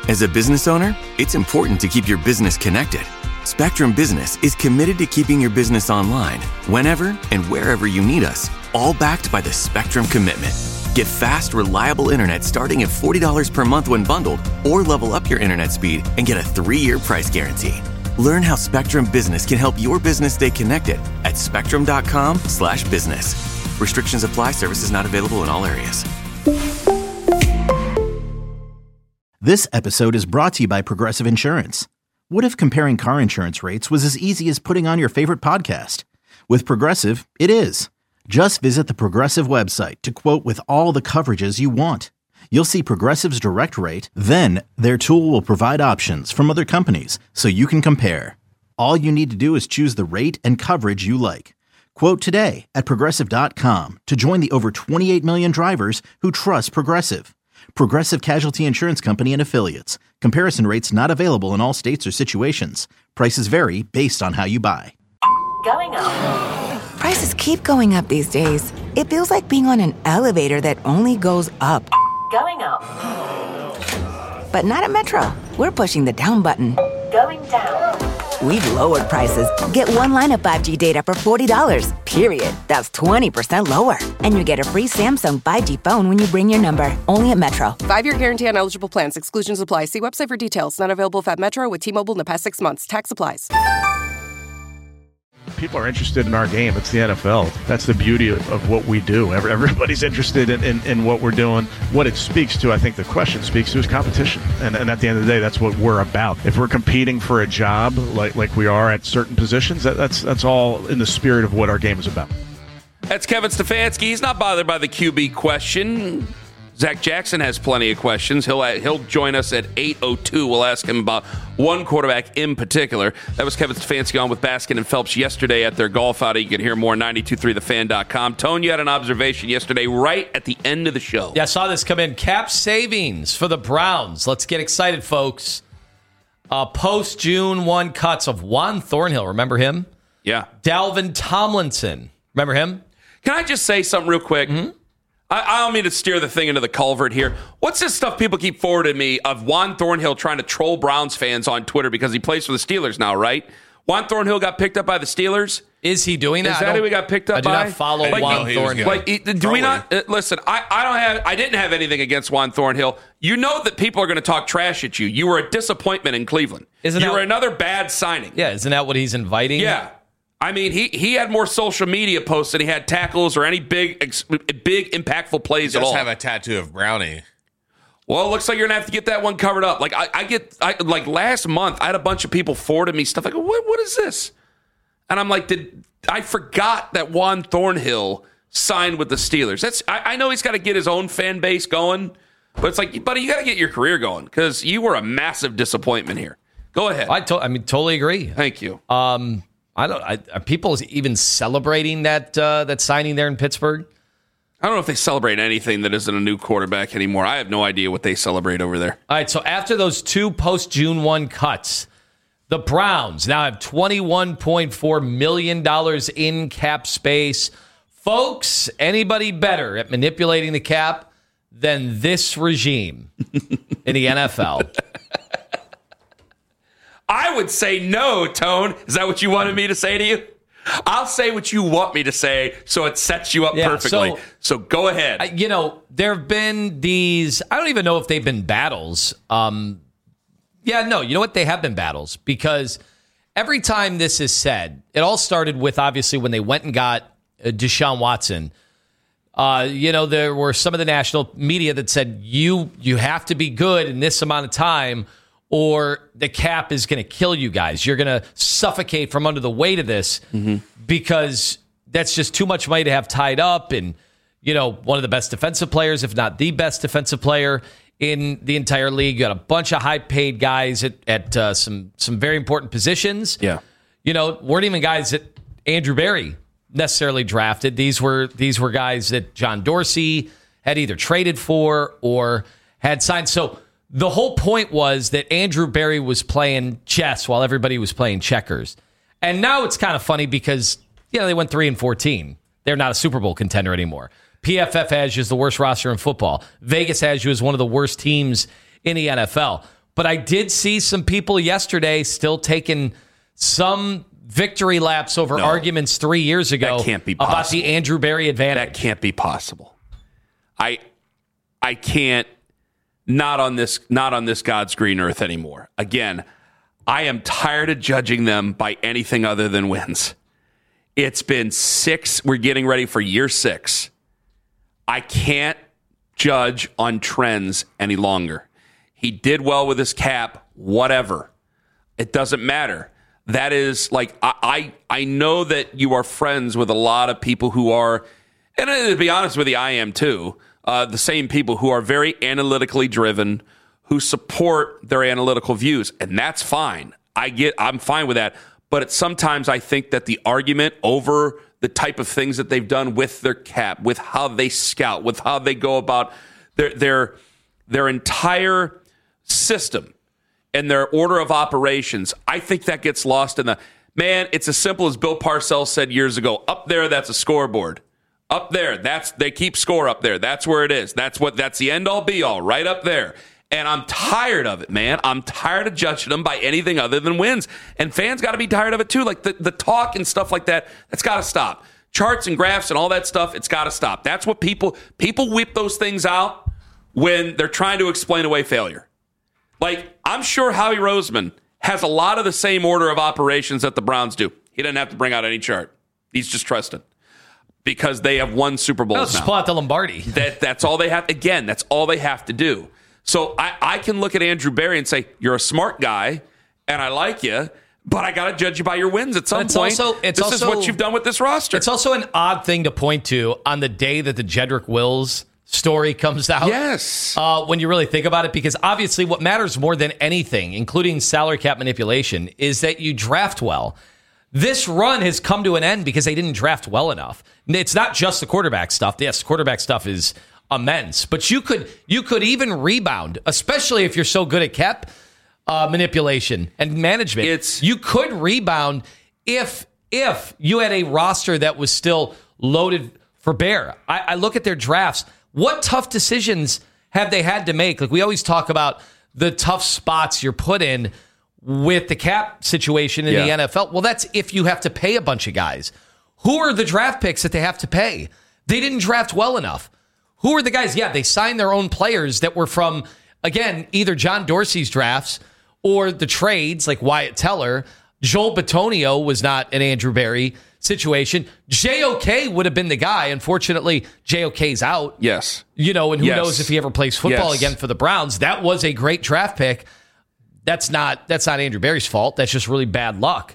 As a business owner, it's important to keep your business connected. Spectrum Business is committed to keeping your business online whenever and wherever you need us, all backed by the Spectrum Commitment. Get fast, reliable internet starting at $40 per month when bundled, or level up your internet speed and get a 3-year price guarantee. Learn how Spectrum Business can help your business stay connected at spectrum.com/business. Restrictions apply. Services not available in all areas. This episode is brought to you by Progressive Insurance. What if comparing car insurance rates was as easy as putting on your favorite podcast? With Progressive, it is. Just visit the Progressive website to quote with all the coverages you want. You'll see Progressive's direct rate, then their tool will provide options from other companies so you can compare. All you need to do is choose the rate and coverage you like. Quote today at Progressive.com to join the over 28 million drivers who trust Progressive. Progressive Casualty Insurance Company and Affiliates. Comparison rates not available in all states or situations. Prices vary based on how you buy. Going up. Prices keep going up these days. It feels like being on an elevator that only goes up. Going up. But not at Metro. We're pushing the down button. Going down. We've lowered prices. Get one line of 5G data for $40, period. That's 20% lower. And you get a free Samsung 5G phone when you bring your number. Only at Metro. 5-year guarantee on eligible plans. Exclusions apply. See website for details. Not available at Metro with T-Mobile in the past 6 months. Tax applies. People are interested in our game. It's the NFL. That's the beauty of what we do. Everybody's interested in what we're doing. What it speaks to, I think the question speaks to, is competition. And at the end of the day, that's what we're about. If we're competing for a job like we are at certain positions, that's all in the spirit of what our game is about. That's Kevin Stefanski. He's not bothered by the QB question. Zach Jackson has plenty of questions. He'll join us at 8:02. We'll ask him about one quarterback in particular. That was Kevin Stefanski on with Baskin and Phelps yesterday at their golf outing. You can hear more 923thefan.com. Tone, you had an observation yesterday right at the end of the show. Yeah, I saw this come in. Cap savings for the Browns. Let's get excited, folks. Post-June 1 cuts of Juan Thornhill. Remember him? Yeah. Dalvin Tomlinson. Remember him? Can I just say something real quick? Mm-hmm. I don't mean to steer the thing into the culvert here. What's this stuff people keep forwarding me of Juan Thornhill trying to troll Browns fans on Twitter because he plays for the Steelers now, right? Juan Thornhill got picked up by the Steelers. Is he doing that? Is that who he got picked up by? I do not follow Juan Thornhill. Do we not? Listen, I didn't have anything against Juan Thornhill. You know that people are going to talk trash at you. You were a disappointment in Cleveland. You were another bad signing. Yeah, isn't that what he's inviting? Yeah. I mean, he had more social media posts than he had tackles or any big impactful plays at all. He does have a tattoo of Brownie. Well, it looks like you're going to have to get that one covered up. Like, like last month, I had a bunch of people forwarding me stuff like, what is this? And I'm like, I forgot that Juan Thornhill signed with the Steelers. I know he's got to get his own fan base going, but it's like, buddy, you got to get your career going because you were a massive disappointment here. Go ahead. I totally agree. Thank you. Are people even celebrating that signing there in Pittsburgh? I don't know if they celebrate anything that isn't a new quarterback anymore. I have no idea what they celebrate over there. All right, so after those two post-June 1 cuts, the Browns now have $21.4 million in cap space. Folks, anybody better at manipulating the cap than this regime in the NFL? I would say no, Tone. Is that what you wanted me to say to you? I'll say what you want me to say, so it sets you up perfectly. So go ahead. There have been these, I don't even know if they've been battles. You know what? They have been battles because every time this is said, it all started with, obviously, when they went and got Deshaun Watson. There were some of the national media that said, you have to be good in this amount of time, or the cap is going to kill you guys. You're going to suffocate from under the weight of this because that's just too much money to have tied up. And, one of the best defensive players, if not the best defensive player in the entire league. You got a bunch of high-paid guys at some very important positions. Yeah. Weren't even guys that Andrew Berry necessarily drafted. These were guys that John Dorsey had either traded for or had signed. So the whole point was that Andrew Berry was playing chess while everybody was playing checkers. And now it's kind of funny because, they went 3-14. They're not a Super Bowl contender anymore. PFF has you as the worst roster in football. Vegas has you as one of the worst teams in the NFL. But I did see some people yesterday still taking some victory laps over arguments 3 years ago that can't be possible. About the Andrew Berry advantage. That can't be possible. I can't, not on this God's green earth anymore. Again, I am tired of judging them by anything other than wins. It's been 6. We're getting ready for year 6. I can't judge on trends any longer. He did well with his cap, whatever. It doesn't matter. That is like, I know that you are friends with a lot of people who are, and to be honest with you, I am too, the same people who are very analytically driven, who support their analytical views, and that's fine. I'm fine with that. But sometimes I think that the argument over the type of things that they've done with their cap, with how they scout, with how they go about their entire system and their order of operations, I think that gets lost in the, man, it's as simple as Bill Parcells said years ago. Up there, that's a scoreboard. Up there, they keep score up there. That's where it is. That's the end all be all, right up there. And I'm tired of it, man. I'm tired of judging them by anything other than wins. And fans got to be tired of it too. Like the talk and stuff like that, that's got to stop. Charts and graphs and all that stuff, it's got to stop. That's what people whip those things out when they're trying to explain away failure. Like, I'm sure Howie Roseman has a lot of the same order of operations that the Browns do. He doesn't have to bring out any chart. He's just trusted. Because they have won Super Bowls now. Just pull out the Lombardi. That's all they have. Again, that's all they have to do. So I can look at Andrew Berry and say, you're a smart guy, and I like you, but I got to judge you by your wins at some point. This is what you've done with this roster. It's also an odd thing to point to on the day that the Jedrick Wills story comes out. Yes. When you really think about it, because obviously what matters more than anything, including salary cap manipulation, is that you draft well. This run has come to an end because they didn't draft well enough. It's not just the quarterback stuff. Yes, quarterback stuff is immense, but you could even rebound, especially if you're so good at cap manipulation and management. You could rebound if you had a roster that was still loaded for bear. I look at their drafts. What tough decisions have they had to make? Like, we always talk about the tough spots you're put in with the cap situation in the NFL. Well, that's if you have to pay a bunch of guys. Who are the draft picks that they have to pay? They didn't draft well enough. Who are the guys? Yeah, they signed their own players that were from, again, either John Dorsey's drafts or the trades, like Wyatt Teller. Joel Bitonio was not an Andrew Berry situation. JOK would have been the guy. Unfortunately, JOK's out. Yes. And who knows if he ever plays football again for the Browns. That was a great draft pick. That's not Andrew Berry's fault. That's just really bad luck.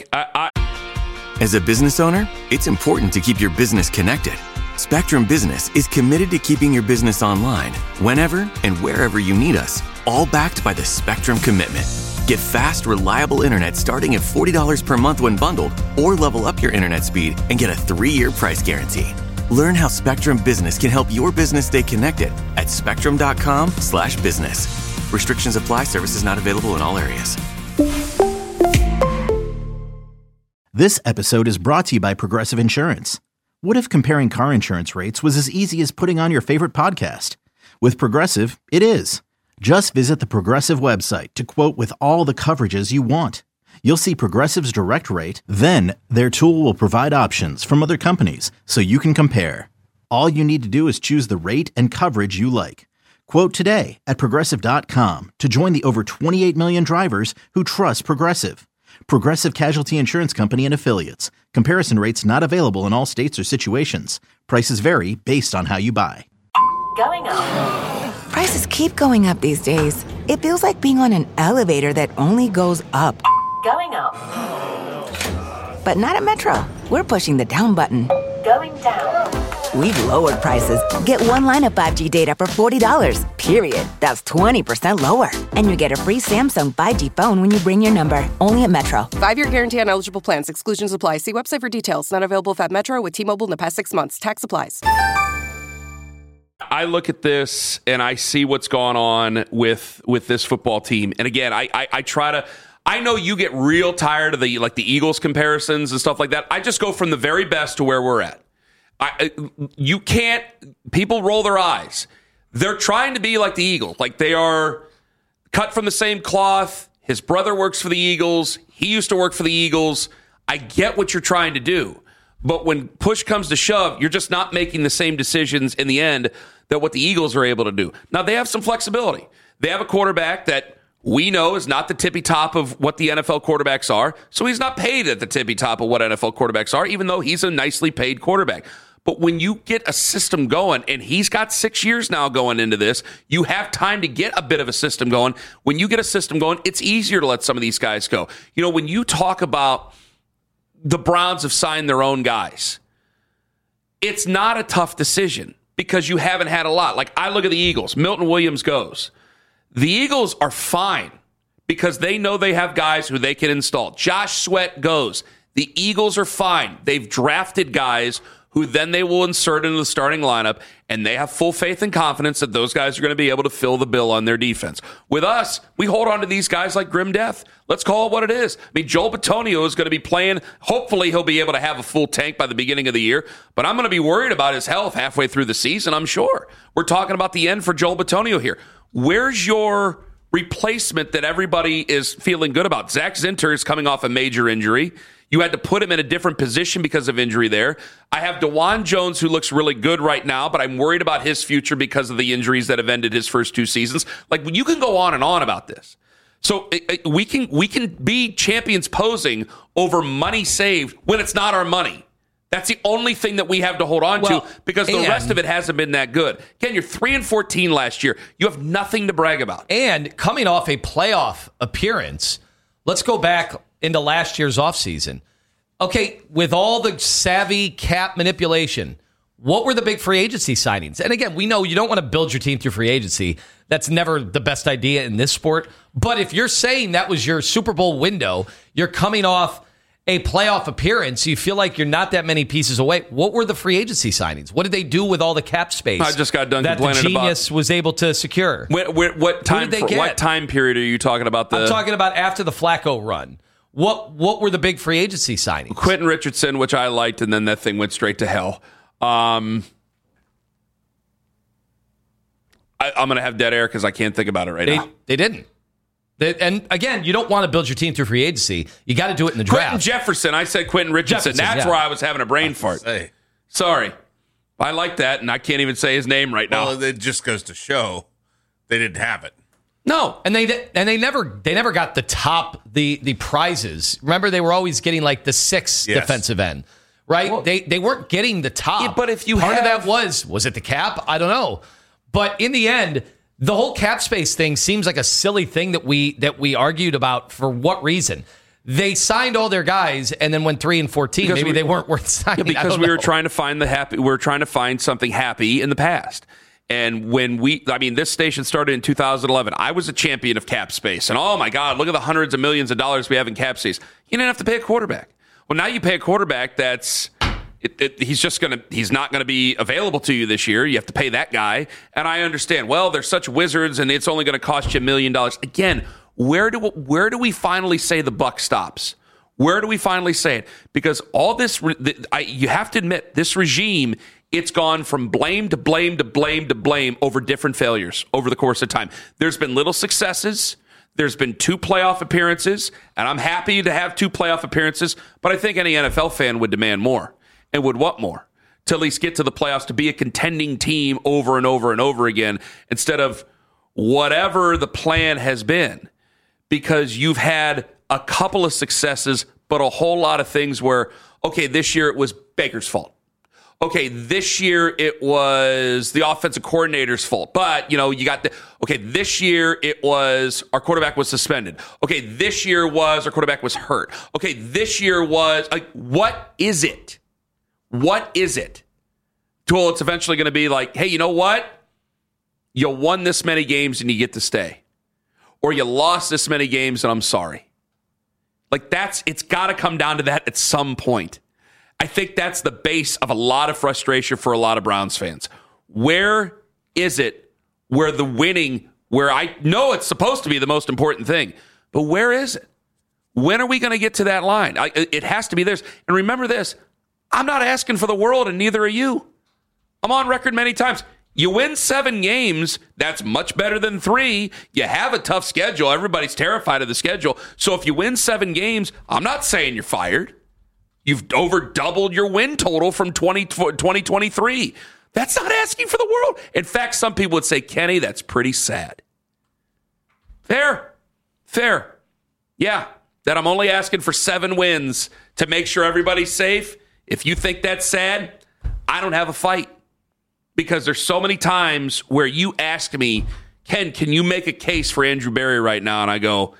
As a business owner, it's important to keep your business connected. Spectrum Business is committed to keeping your business online whenever and wherever you need us, all backed by the Spectrum Commitment. Get fast, reliable internet starting at $40 per month when bundled, or level up your internet speed and get a 3-year price guarantee. Learn how Spectrum Business can help your business stay connected at spectrum.com/business. Restrictions apply. Services not available in all areas. This episode is brought to you by Progressive Insurance. What if comparing car insurance rates was as easy as putting on your favorite podcast? With Progressive, it is. Just visit the Progressive website to quote with all the coverages you want. You'll see Progressive's direct rate, then their tool will provide options from other companies so you can compare. All you need to do is choose the rate and coverage you like. Quote today at Progressive.com to join the over 28 million drivers who trust Progressive. Progressive Casualty Insurance Company and Affiliates. Comparison rates not available in all states or situations. Prices vary based on how you buy. Going up. Prices keep going up these days. It feels like being on an elevator that only goes up. Going up. But not at Metro. We're pushing the down button. Going down. We've lowered prices. Get one line of 5G data for $40, period. That's 20% lower. And you get a free Samsung 5G phone when you bring your number. Only at Metro. 5-year guarantee on eligible plans. Exclusions apply. See website for details. Not available at Metro with T-Mobile in the past 6 months. Tax applies. I look at this and I see what's going on with this football team. And again, I try to... I know you get real tired of the Eagles comparisons and stuff like that. I just go from the very best to where we're at. You can't. People roll their eyes. They're trying to be like the Eagles. Like, they are cut from the same cloth. His brother works for the Eagles. He used to work for the Eagles. I get what you're trying to do. But when push comes to shove, you're just not making the same decisions in the end that what the Eagles are able to do. Now, they have some flexibility. They have a quarterback that we know is not the tippy top of what the NFL quarterbacks are, so he's not paid at the tippy top of what NFL quarterbacks are, even though he's a nicely paid quarterback. But when you get a system going, and he's got 6 years now going into this, you have time to get a bit of a system going. When you get a system going, it's easier to let some of these guys go. You know, when you talk about the Browns have signed their own guys, it's not a tough decision because you haven't had a lot. Like, I look at the Eagles. Milton Williams goes. The Eagles are fine because they know they have guys who they can install. Josh Sweat goes. The Eagles are fine. They've drafted guys who then they will insert into the starting lineup, and they have full faith and confidence that those guys are going to be able to fill the bill on their defense. With us, we hold on to these guys like grim death. Let's call it what it is. I mean, Joel Bitonio is going to be playing. Hopefully, he'll be able to have a full tank by the beginning of the year, but I'm going to be worried about his health halfway through the season, I'm sure. We're talking about the end for Joel Bitonio here. Where's your replacement that everybody is feeling good about? Zach Zinter is coming off a major injury. You had to put him in a different position because of injury there. I have DeJuan Jones, who looks really good right now, but I'm worried about his future because of the injuries that have ended his first 2 seasons. Like, you can go on and on about this. So we can be champions posing over money saved when it's not our money. That's the only thing that we have to hold on to because the rest of it hasn't been that good. Again, you're 3-14 last year. You have nothing to brag about. And coming off a playoff appearance, let's go back into last year's offseason. Okay, with all the savvy cap manipulation, what were the big free agency signings? And again, we know you don't want to build your team through free agency. That's never the best idea in this sport. But if you're saying that was your Super Bowl window, you're coming off a playoff appearance, you feel like you're not that many pieces away. What were the free agency signings? What did they do with all the cap space? I just got done that complaining the Genius about was able to secure. What time period are you talking about? I'm talking about after the Flacco run. What were the big free agency signings? Quentin Richardson, which I liked, and then that thing went straight to hell. I'm going to have dead air because I can't think about it now. They didn't. And again, you don't want to build your team through free agency. You got to do it in the draft. Quentin Jefferson. I said Quentin Richardson. That's where I was having a brain fart. Sorry. I like that, and I can't even say his name right now. Well, it just goes to show they didn't have it. No, and they never got the prizes. Remember, they were always getting like the 6th defensive end, right? Well, they weren't getting the top. Yeah, but if you part of that was it the cap? I don't know. But in the end, the whole cap space thing seems like a silly thing that we argued about. For what reason? They signed all their guys and then went 3-14. Maybe they weren't worth signing. Yeah, because we were trying to find we were trying to find something happy in the past. And when this station started in 2011, I was a champion of cap space. And oh my God, look at the hundreds of millions of dollars we have in cap space. You didn't have to pay a quarterback. Well, now you pay a quarterback that's he's not going to be available to you this year. You have to pay that guy. And I understand. Well, they're such wizards, and it's only going to cost you $1 million. Again, where do we finally say the buck stops? Where do we finally say it? Because all this, you have to admit, this regime, it's gone from blame to blame to blame to blame over different failures over the course of time. There's been little successes. There's been 2 playoff appearances, and I'm happy to have 2 playoff appearances, but I think any NFL fan would demand more and would want more to at least get to the playoffs, to be a contending team over and over and over again instead of whatever the plan has been, because you've had a couple of successes, but a whole lot of things where, okay, this year it was Baker's fault. Okay, this year it was the offensive coordinator's fault. But, this year it was our quarterback was suspended. Okay, this year was our quarterback was hurt. Okay, this year was, what is it? What is it? Well, it's eventually going to be like, hey, you know what? You won this many games and you get to stay. Or you lost this many games and I'm sorry. It's got to come down to that at some point. I think that's the base of a lot of frustration for a lot of Browns fans. Where is it where the winning, where I know it's supposed to be the most important thing, but where is it? When are we going to get to that line? It has to be theirs. And remember this, I'm not asking for the world, and neither are you. I'm on record many times. You win 7 games, that's much better than 3. You have a tough schedule. Everybody's terrified of the schedule. So if you win 7 games, I'm not saying you're fired. You've over doubled your win total from 2023. That's not asking for the world. In fact, some people would say, Kenny, that's pretty sad. Fair. Yeah, that I'm only asking for 7 wins to make sure everybody's safe. If you think that's sad, I don't have a fight. Because there's so many times where you ask me, Ken, can you make a case for Andrew Berry right now? And I go,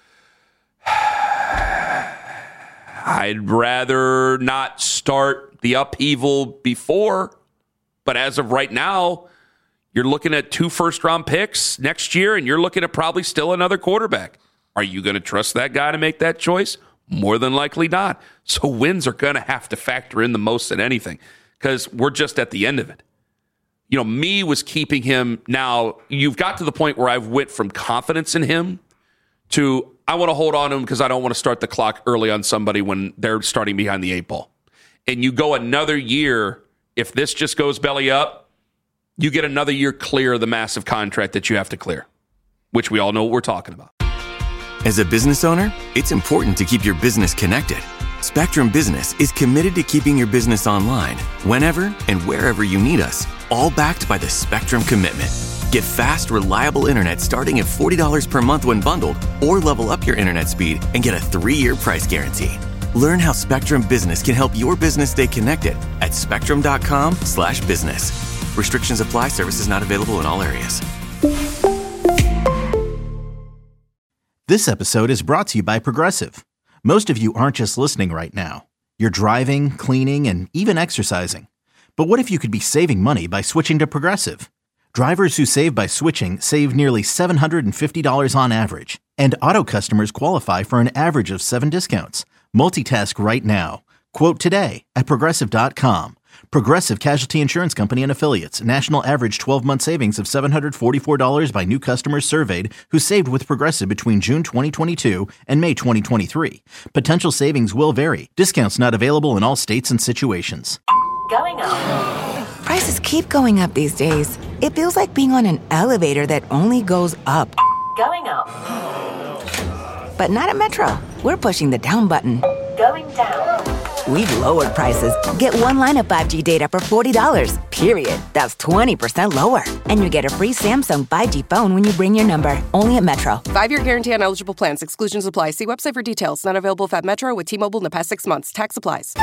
I'd rather not start the upheaval before. But as of right now, you're looking at 2 first-round picks next year, and you're looking at probably still another quarterback. Are you going to trust that guy to make that choice? More than likely not. So wins are going to have to factor in the most in anything because we're just at the end of it. You know, me was keeping him. Now, you've got to the point where I've went from confidence in him to I want to hold on to him because I don't want to start the clock early on somebody when they're starting behind the 8 ball. And you go another year, if this just goes belly up, you get another year clear of the massive contract that you have to clear, which we all know what we're talking about. As a business owner, it's important to keep your business connected. Spectrum Business is committed to keeping your business online whenever and wherever you need us, all backed by the Spectrum Commitment. Get fast, reliable internet starting at $40 per month when bundled, or level up your internet speed and get a 3-year price guarantee. Learn how Spectrum Business can help your business stay connected at spectrum.com/business. Restrictions apply. Services not available in all areas. This episode is brought to you by Progressive. Most of you aren't just listening right now. You're driving, cleaning, and even exercising. But what if you could be saving money by switching to Progressive? Drivers who save by switching save nearly $750 on average. And auto customers qualify for an average of 7 discounts. Multitask right now. Quote today at Progressive.com. Progressive Casualty Insurance Company and Affiliates. National average 12-month savings of $744 by new customers surveyed who saved with Progressive between June 2022 and May 2023. Potential savings will vary. Discounts not available in all states and situations. Going up. Prices keep going up these days. It feels like being on an elevator that only goes up. Going up. But not at Metro. We're pushing the down button. Going down. We've lowered prices. Get 1 line of 5G data for $40, period. That's 20% lower. And you get a free Samsung 5G phone when you bring your number. Only at Metro. 5-year guarantee on eligible plans. Exclusions apply. See website for details. Not available at Metro with T-Mobile in the past 6 months. Tax applies.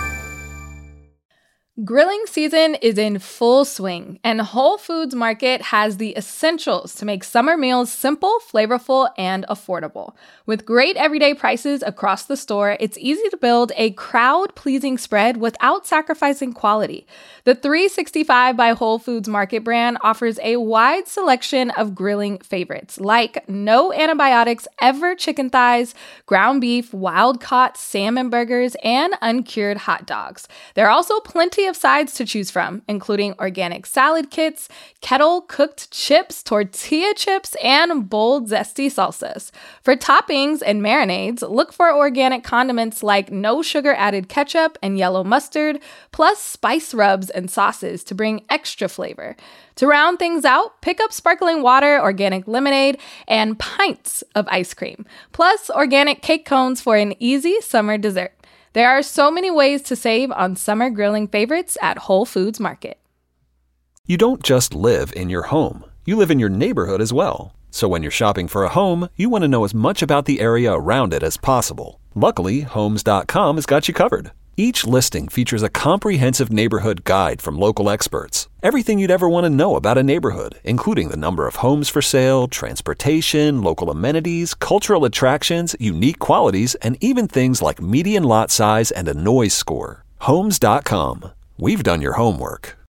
Grilling season is in full swing, and Whole Foods Market has the essentials to make summer meals simple, flavorful, and affordable. With great everyday prices across the store, it's easy to build a crowd-pleasing spread without sacrificing quality. The 365 by Whole Foods Market brand offers a wide selection of grilling favorites, like no antibiotics ever chicken thighs, ground beef, wild-caught salmon burgers, and uncured hot dogs. There are also plenty of sides to choose from, including organic salad kits, kettle-cooked chips, tortilla chips, and bold, zesty salsas. For toppings and marinades, look for organic condiments like no sugar-added ketchup and yellow mustard, plus spice rubs and sauces to bring extra flavor. To round things out, pick up sparkling water, organic lemonade, and pints of ice cream, plus organic cake cones for an easy summer dessert. There are so many ways to save on summer grilling favorites at Whole Foods Market. You don't just live in your home. You live in your neighborhood as well. So when you're shopping for a home, you want to know as much about the area around it as possible. Luckily, Homes.com has got you covered. Each listing features a comprehensive neighborhood guide from local experts. Everything you'd ever want to know about a neighborhood, including the number of homes for sale, transportation, local amenities, cultural attractions, unique qualities, and even things like median lot size and a noise score. Homes.com. We've done your homework.